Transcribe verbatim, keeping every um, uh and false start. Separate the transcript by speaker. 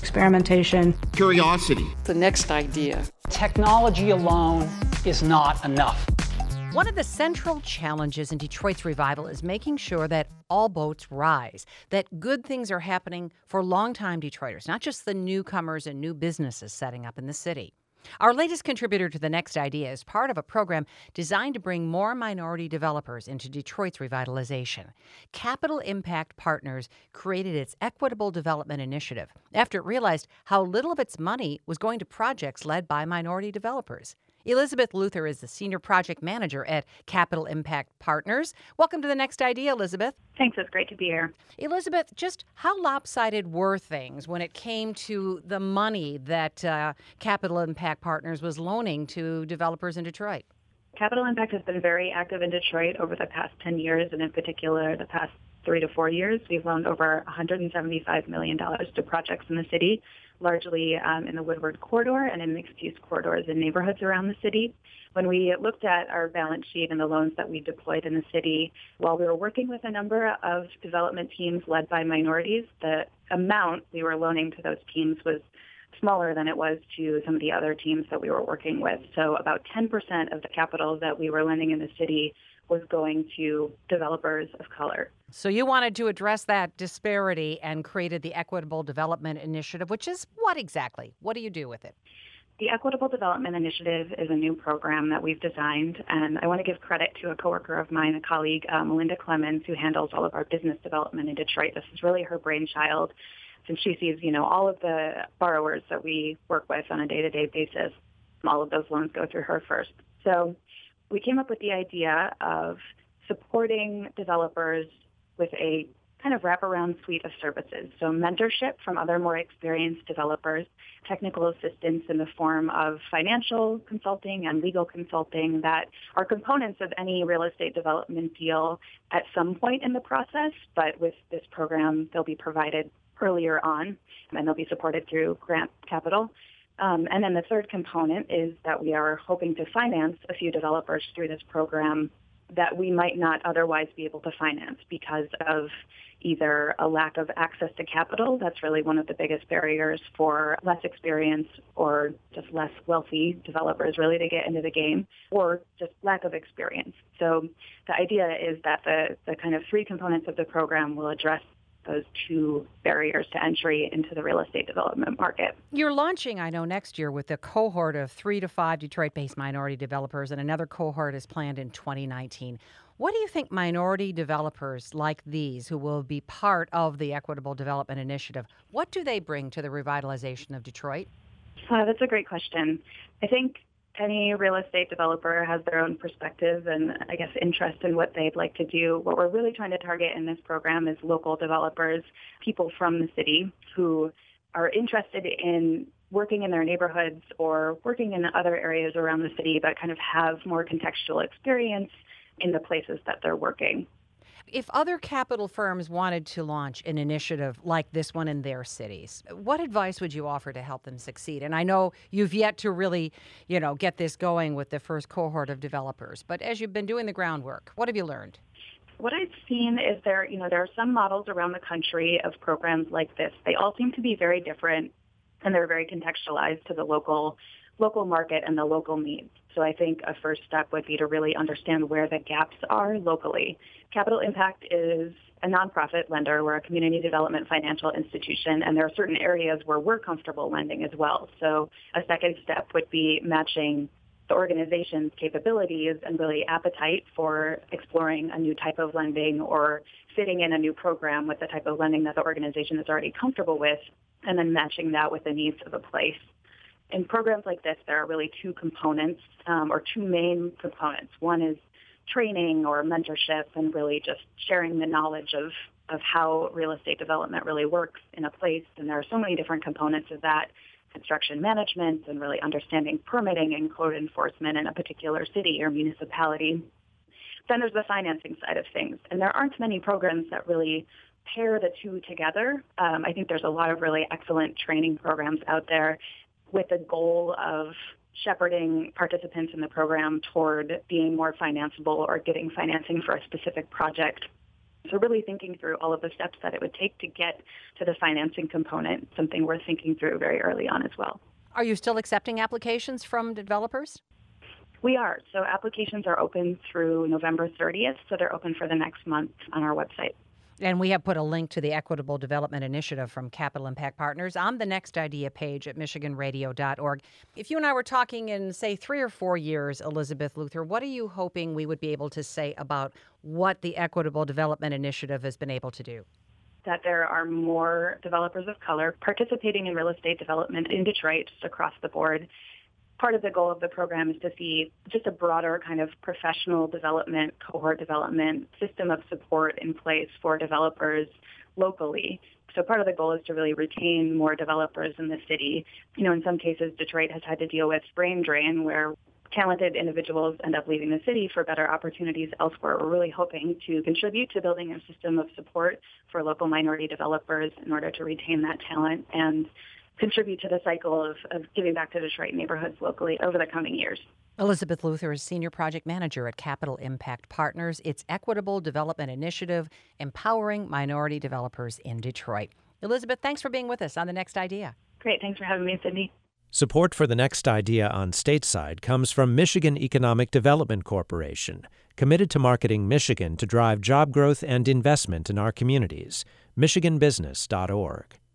Speaker 1: experimentation,
Speaker 2: curiosity,
Speaker 3: the next idea.
Speaker 4: Technology alone is not enough.
Speaker 5: One of the central challenges in Detroit's revival is making sure that all boats rise, that good things are happening for longtime Detroiters, not just the newcomers and new businesses setting up in the city. Our latest contributor to The Next Idea is part of a program designed to bring more minority developers into Detroit's revitalization. Capital Impact Partners created its Equitable Development Initiative after it realized how little of its money was going to projects led by minority developers. Elizabeth Luther is the Senior Project Manager at Capital Impact Partners. Welcome to The Next Idea, Elizabeth.
Speaker 6: Thanks. It's great to be here.
Speaker 5: Elizabeth, just how lopsided were things when it came to the money that uh, Capital Impact Partners was loaning to developers in Detroit?
Speaker 6: Capital Impact has been very active in Detroit over the past ten years, and in particular, the past three to four years. We've loaned over one hundred seventy-five million dollars to projects in the city, largely um, in the Woodward Corridor and in mixed-use corridors in neighborhoods around the city. When we looked at our balance sheet and the loans that we deployed in the city, while we were working with a number of development teams led by minorities, the amount we were loaning to those teams was smaller than it was to some of the other teams that we were working with. So about ten percent of the capital that we were lending in the city was going to developers of color.
Speaker 5: So you wanted to address that disparity and created the Equitable Development Initiative, which is what exactly? What do you do with it?
Speaker 6: The Equitable Development Initiative is a new program that we've designed, and I want to give credit to a coworker of mine, a colleague, uh, Melinda Clemens, who handles all of our business development in Detroit. This is really her brainchild, since she sees, you know, all of the borrowers that we work with on a day-to-day basis. All of those loans go through her first. So we came up with the idea of supporting developers with a kind of wraparound suite of services. So mentorship from other more experienced developers, technical assistance in the form of financial consulting and legal consulting that are components of any real estate development deal at some point in the process, but with this program, they'll be provided earlier on, and they'll be supported through grant capital. Um, and then the third component is that we are hoping to finance a few developers through this program that we might not otherwise be able to finance because of either a lack of access to capital. That's really one of the biggest barriers for less experienced or just less wealthy developers really to get into the game, or just lack of experience. So the idea is that the, the kind of three components of the program will address those two barriers to entry into the real estate development market.
Speaker 5: You're launching, I know, next year with a cohort of three to five Detroit-based minority developers, and another cohort is planned in twenty nineteen. What do you think minority developers like these, who will be part of the Equitable Development Initiative, what do they bring to the revitalization of Detroit?
Speaker 6: Uh, that's a great question. I think any real estate developer has their own perspective and, I guess, interest in what they'd like to do. What we're really trying to target in this program is local developers, people from the city who are interested in working in their neighborhoods or working in other areas around the city, but kind of have more contextual experience in the places that they're working.
Speaker 5: If other capital firms wanted to launch an initiative like this one in their cities, what advice would you offer to help them succeed? And I know you've yet to really, you know, get this going with the first cohort of developers, but as you've been doing the groundwork, what have you learned?
Speaker 6: What I've seen is there, you know, there are some models around the country of programs like this. They all seem to be very different, and they're very contextualized to the local local market and the local needs. So I think a first step would be to really understand where the gaps are locally. Capital Impact is a nonprofit lender. We're a community development financial institution, and there are certain areas where we're comfortable lending as well. So a second step would be matching the organization's capabilities and really appetite for exploring a new type of lending or fitting in a new program with the type of lending that the organization is already comfortable with, and then matching that with the needs of the place. In programs like this, there are really two components, um, or two main components. One is training or mentorship and really just sharing the knowledge of, of how real estate development really works in a place. And there are so many different components of that: construction management and really understanding permitting and code enforcement in a particular city or municipality. Then there's the financing side of things. And there aren't many programs that really pair the two together. Um, I think there's a lot of really excellent training programs out there with the goal of shepherding participants in the program toward being more financeable or getting financing for a specific project. So really thinking through all of the steps that it would take to get to the financing component, something we're thinking through very early on as well.
Speaker 5: Are you still accepting applications from developers?
Speaker 6: We are. So applications are open through November thirtieth, so they're open for the next month on our website.
Speaker 5: And we have put a link to the Equitable Development Initiative from Capital Impact Partners on the Next Idea page at michigan radio dot org. If you and I were talking in, say, three or four years, Elizabeth Luther, what are you hoping we would be able to say about what the Equitable Development Initiative has been able to do?
Speaker 6: That there are more developers of color participating in real estate development in Detroit just across the board. Part of the goal of the program is to see just a broader kind of professional development, cohort development, system of support in place for developers locally. So part of the goal is to really retain more developers in the city. You know, in some cases, Detroit has had to deal with brain drain where talented individuals end up leaving the city for better opportunities elsewhere. We're really hoping to contribute to building a system of support for local minority developers in order to retain that talent and contribute to the cycle of, of giving back to Detroit neighborhoods locally over the coming years.
Speaker 5: Elizabeth Luther is Senior Project Manager at Capital Impact Partners. Its Equitable Development Initiative, empowering minority developers in Detroit. Elizabeth, thanks for being with us on The Next Idea.
Speaker 6: Great. Thanks for having me, Sydney.
Speaker 1: Support for The Next Idea on Stateside comes from Michigan Economic Development Corporation, committed to marketing Michigan to drive job growth and investment in our communities. michigan business dot org.